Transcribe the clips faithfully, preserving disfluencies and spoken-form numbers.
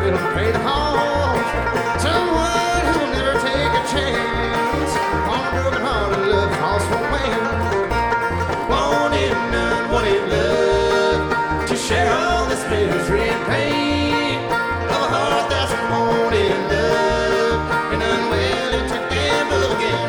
will pay the cost. Someone who will never take a chance on a broken hearted love lost for man. Wanted none, wanted love to share all this misery and pain of a heart that's wanted love and unwilling to gamble again.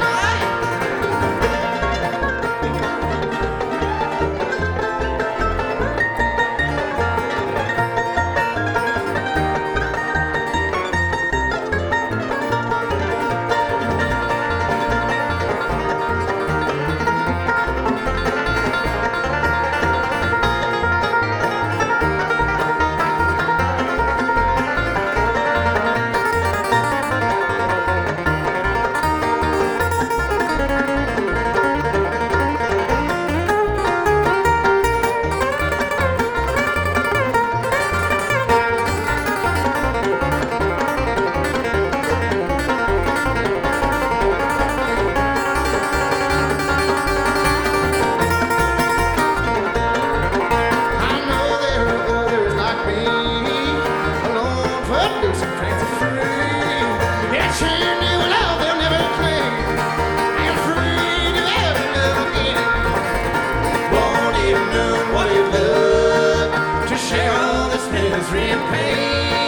Misery and pain